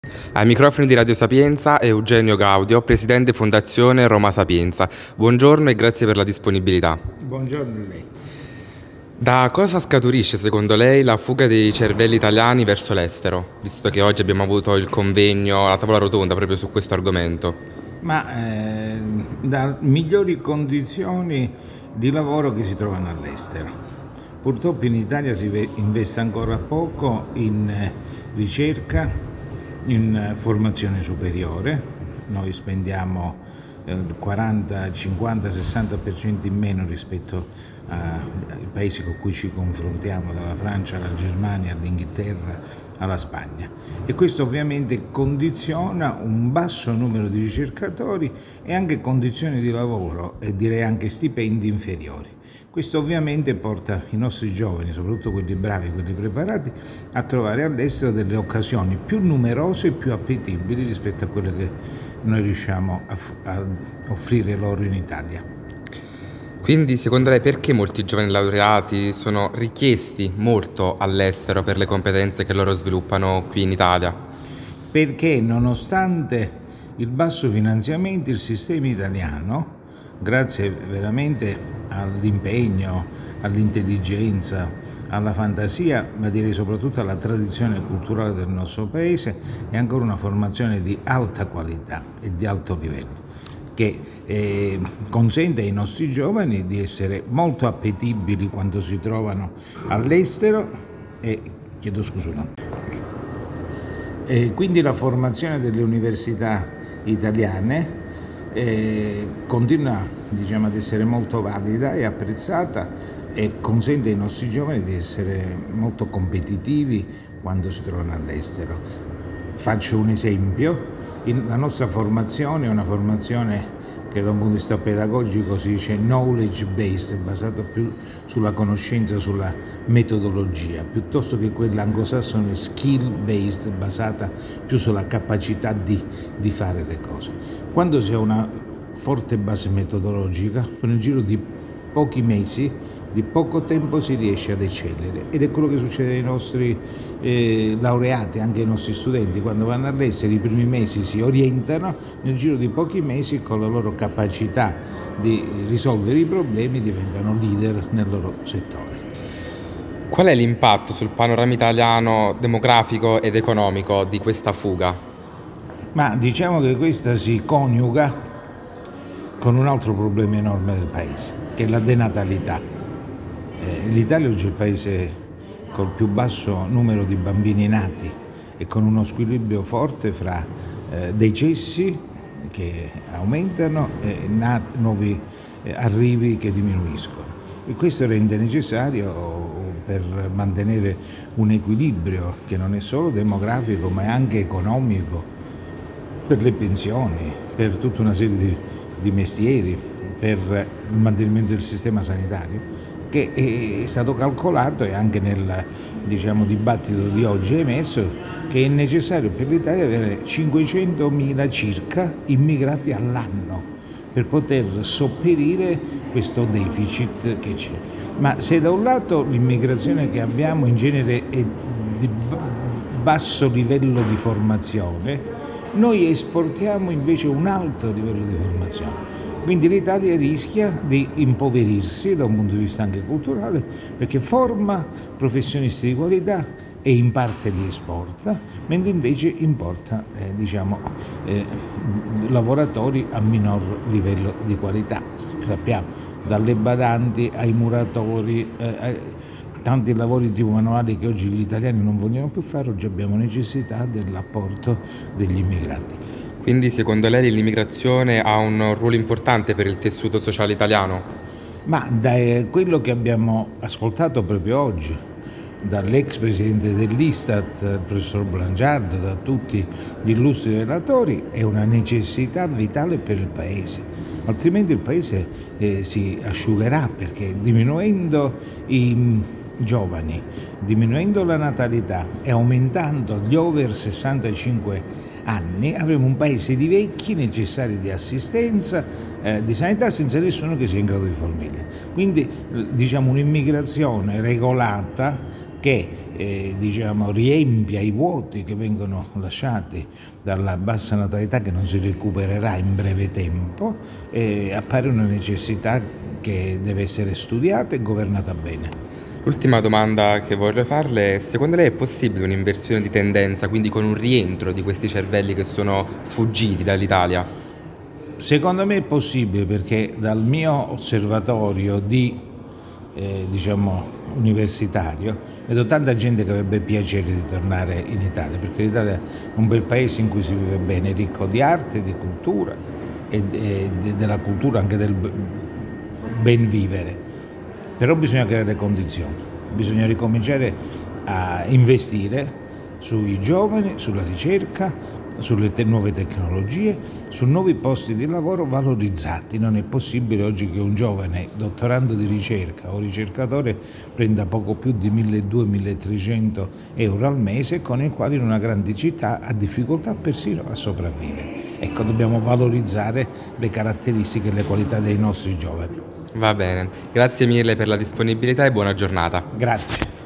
Ai microfoni di Radio Sapienza Eugenio Gaudio, presidente Fondazione Roma Sapienza. Buongiorno e grazie per la disponibilità. Buongiorno a lei. Da cosa scaturisce secondo lei la fuga dei cervelli italiani verso l'estero, visto che oggi abbiamo avuto il convegno, la tavola rotonda proprio su questo argomento? Da migliori condizioni di lavoro che si trovano all'estero. Purtroppo in Italia si investe ancora poco in ricerca, in formazione superiore. Noi spendiamo 40, 50, 60% in meno rispetto ai paesi con cui ci confrontiamo, dalla Francia alla Germania, all'Inghilterra, alla Spagna. E questo ovviamente condiziona un basso numero di ricercatori e anche condizioni di lavoro e direi anche stipendi inferiori. Questo ovviamente porta i nostri giovani, soprattutto quelli bravi, quelli preparati, a trovare all'estero delle occasioni più numerose e più appetibili rispetto a quelle che noi riusciamo a offrire loro in Italia. Quindi secondo lei perché molti giovani laureati sono richiesti molto all'estero per le competenze che loro sviluppano qui in Italia? Perché nonostante il basso finanziamento, il sistema italiano, grazie veramente all'impegno, all'intelligenza, alla fantasia, ma direi soprattutto alla tradizione culturale del nostro paese, è ancora una formazione di alta qualità e di alto livello, che consente ai nostri giovani di essere molto appetibili quando si trovano all'estero e quindi la formazione delle università italiane continua ad essere molto valida e apprezzata e consente ai nostri giovani di essere molto competitivi quando si trovano all'estero. Faccio un esempio: la nostra formazione è una formazione che da un punto di vista pedagogico si dice knowledge based, basata più sulla conoscenza, sulla metodologia, piuttosto che quella anglosassone skill based, basata più sulla capacità di fare le cose. Quando si ha una forte base metodologica, nel giro di pochi mesi, di poco tempo si riesce ad eccellere, ed è quello che succede ai nostri laureati, anche ai nostri studenti. Quando vanno all'estero i primi mesi si orientano, nel giro di pochi mesi con la loro capacità di risolvere i problemi diventano leader nel loro settore. Qual è l'impatto sul panorama italiano demografico ed economico di questa fuga? Ma diciamo che questa si coniuga con un altro problema enorme del paese, che è la denatalità. L'Italia oggi è il paese col più basso numero di bambini nati e con uno squilibrio forte fra decessi che aumentano e nuovi arrivi che diminuiscono. E questo rende necessario, per mantenere un equilibrio che non è solo demografico ma è anche economico, per le pensioni, per tutta una serie di mestieri, per il mantenimento del sistema sanitario, che è stato calcolato, e anche nel dibattito di oggi è emerso, che è necessario per l'Italia avere 500.000 circa immigrati all'anno per poter sopperire questo deficit che c'è. Ma se da un lato l'immigrazione che abbiamo in genere è di basso livello di formazione, noi esportiamo invece un alto livello di formazione. Quindi l'Italia rischia di impoverirsi da un punto di vista anche culturale, perché forma professionisti di qualità e in parte li esporta, mentre invece importa lavoratori a minor livello di qualità. Sappiamo, dalle badanti ai muratori, tanti lavori tipo manuali che oggi gli italiani non vogliono più fare, oggi abbiamo necessità dell'apporto degli immigrati. Quindi secondo lei l'immigrazione ha un ruolo importante per il tessuto sociale italiano? Ma da quello che abbiamo ascoltato proprio oggi dall'ex presidente dell'Istat, il professor Blangiardo, da tutti gli illustri relatori, è una necessità vitale per il Paese, altrimenti il Paese si asciugherà, perché diminuendo i giovani, diminuendo la natalità e aumentando gli over 65 anni, avremo un paese di vecchi necessari di assistenza, di sanità, senza nessuno che sia in grado di fornirli. Quindi un'immigrazione regolata che riempia i vuoti che vengono lasciati dalla bassa natalità, che non si recupererà in breve tempo, appare una necessità che deve essere studiata e governata bene. L'ultima domanda che vorrei farle è: secondo lei è possibile un'inversione di tendenza, quindi con un rientro di questi cervelli che sono fuggiti dall'Italia? Secondo me è possibile, perché dal mio osservatorio universitario vedo tanta gente che avrebbe piacere di tornare in Italia, perché l'Italia è un bel paese in cui si vive bene, ricco di arte, di cultura e della cultura, anche del ben vivere. Però bisogna creare le condizioni, bisogna ricominciare a investire sui giovani, sulla ricerca, sulle nuove tecnologie, su nuovi posti di lavoro valorizzati. Non è possibile oggi che un giovane dottorando di ricerca o ricercatore prenda poco più di 1.200-1.300 euro al mese, con il quale in una grande città ha difficoltà persino a sopravvivere. Ecco, dobbiamo valorizzare le caratteristiche e le qualità dei nostri giovani. Va bene, grazie mille per la disponibilità e buona giornata. Grazie.